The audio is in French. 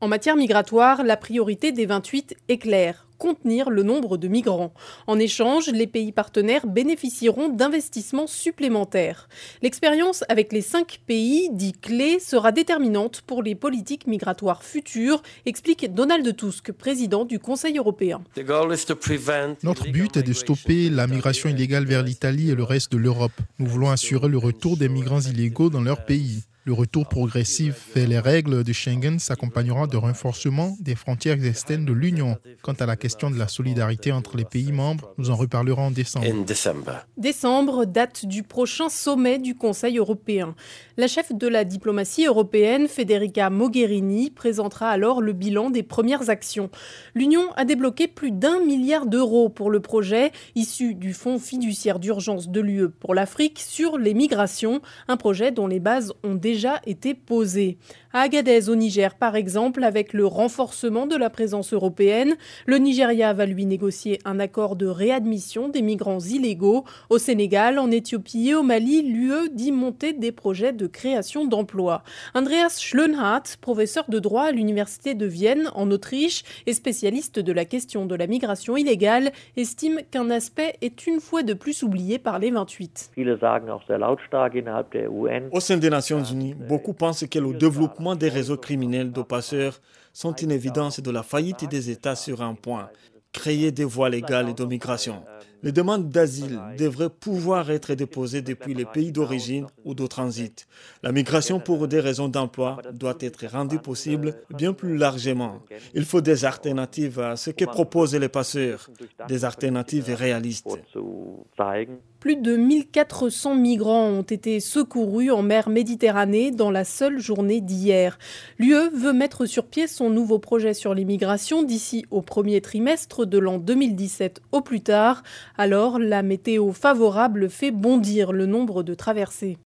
En matière migratoire, la priorité des 28 est claire: contenir le nombre de migrants. En échange, les pays partenaires bénéficieront d'investissements supplémentaires. L'expérience avec les 5 pays dits clés sera déterminante pour les politiques migratoires futures, explique Donald Tusk, président du Conseil européen. Notre but est de stopper la migration illégale vers l'Italie et le reste de l'Europe. Nous voulons assurer le retour des migrants illégaux dans leur pays. Le retour progressif vers les règles de Schengen s'accompagnera de renforcement des frontières externes de l'Union. Quant à la question de la solidarité entre les pays membres, nous en reparlerons en décembre. Décembre, date du prochain sommet du Conseil européen. La chef de la diplomatie européenne, Federica Mogherini, présentera alors le bilan des premières actions. L'Union a débloqué plus d'1 milliard d'euros pour le projet, issu du Fonds fiduciaire d'urgence de l'UE pour l'Afrique sur les migrations, un projet dont les bases ont déjà été posées. À Agadez, au Niger, par exemple, avec le renforcement de la présence européenne, le Nigeria va lui négocier un accord de réadmission des migrants illégaux. Au Sénégal, en Éthiopie et au Mali, l'UE dit monter des projets de création d'emplois. Andreas Schlönhardt, professeur de droit à l'Université de Vienne, en Autriche, et spécialiste de la question de la migration illégale, estime qu'un aspect est une fois de plus oublié par les 28. Au sein des Nations Unies, beaucoup pensent que le développement des réseaux criminels de passeurs sont une évidence de la faillite des États sur un point: créer des voies légales de migration. Les demandes d'asile devraient pouvoir être déposées depuis les pays d'origine ou de transit. La migration pour des raisons d'emploi doit être rendue possible bien plus largement. Il faut des alternatives à ce que proposent les passeurs, des alternatives réalistes. Plus de 1400 migrants ont été secourus en mer Méditerranée dans la seule journée d'hier. L'UE veut mettre sur pied son nouveau projet sur l'immigration d'ici au premier trimestre de l'an 2017 au plus tard. Alors, la météo favorable fait bondir le nombre de traversées.